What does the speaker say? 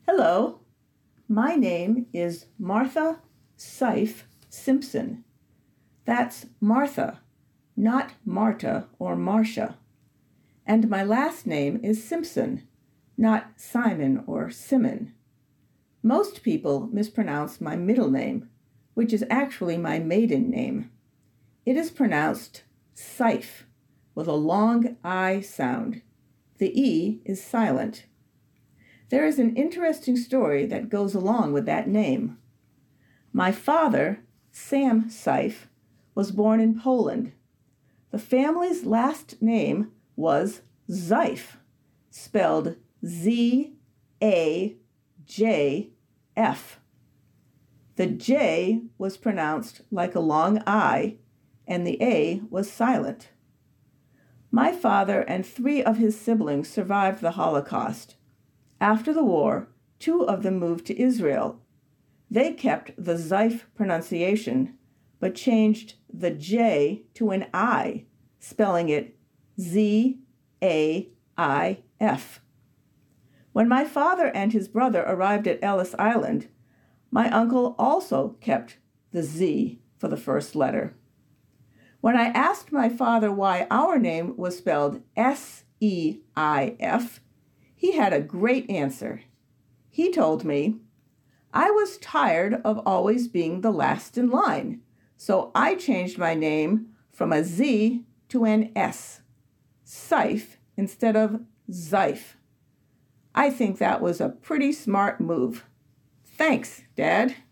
Hello, my name is Martha Seif Simpson. That's Martha, not Marta or Marcia. And my last name is Simpson, not Simon or Simon. Most people mispronounce my middle name, which is actually my maiden name. It is pronounced Seif, with a long I sound. The E is silent. There is an interesting story that goes along with that name. My father, Sam Seif, was born in Poland. The family's last name was Zeif, spelled Z-A-J-F. The J was pronounced like a long I, and the A was silent. My father and 3 of his siblings survived the Holocaust. After the war, 2 of them moved to Israel. They kept the Zeif pronunciation, but changed the J to an I, spelling it Z-A-I-F. When my father and his brother arrived at Ellis Island, my uncle also kept the Z for the first letter. When I asked my father why our name was spelled S-E-I-F, he had a great answer. He told me, "I was tired of always being the last in line, so I changed my name from a Z to an S, Seif instead of Zeif." I think that was a pretty smart move. Thanks, Dad.